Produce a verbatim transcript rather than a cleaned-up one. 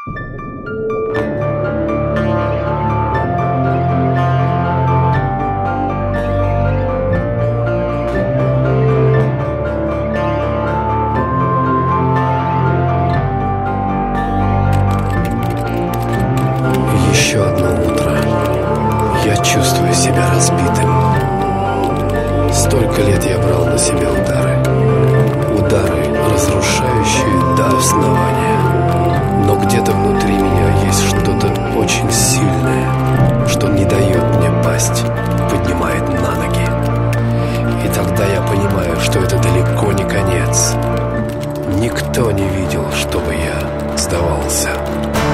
Еще одно утро. Я чувствую себя разбитым. Столько лет я брал на себя удары. Удары, разрушающие до основания. Но где-то внутри меня есть что-то очень сильное, что не дает мне пасть, поднимает на ноги. И тогда я понимаю, что это далеко не конец. Никто не видел, чтобы я сдавался.